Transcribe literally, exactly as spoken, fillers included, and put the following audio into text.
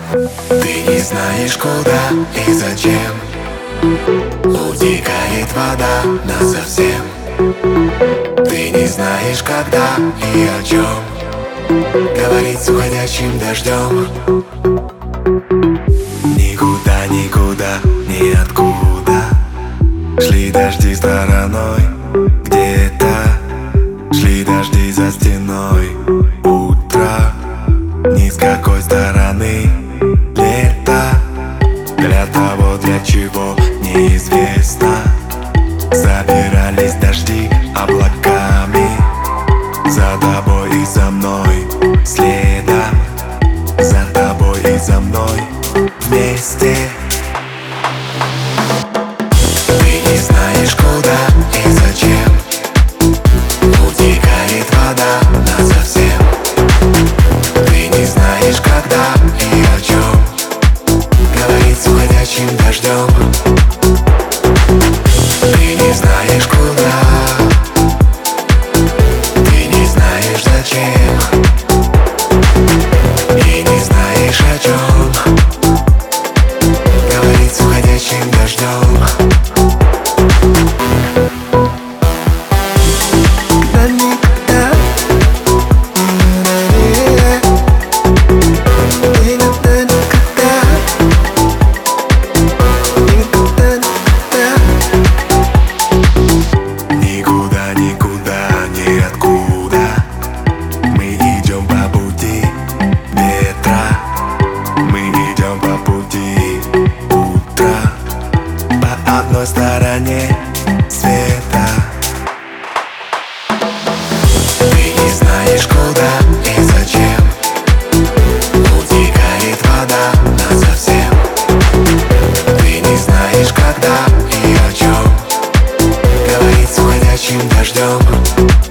Ты не знаешь, куда и зачем утекает вода насовсем. Ты не знаешь, когда и о чем говорить с уходящим дождем. Никуда, никуда, ниоткуда шли дожди стороной. Где-то шли дожди за стеной. Утро ни с какой стороны. Лето для того, для чего неизвестно. Собирались дожди облаками за тобой и за мной. Следом за тобой и за мной вместе. Ты не знаешь, куда и зачем утекает вода насовсем. Ты не знаешь, когда и о чем говорить с уходящим дождем. Ты не знаешь, куда, ты не знаешь, зачем, и не знаешь, о чем говорить с уходящим дождем. Никуда, никуда, ниоткуда мы идем по пути ветра. Мы идем по пути утра, по одной стороне света. Ты не знаешь, куда и зачем утекает вода насовсем. Ты не знаешь, когда и о чем говорить с уходящим дождем.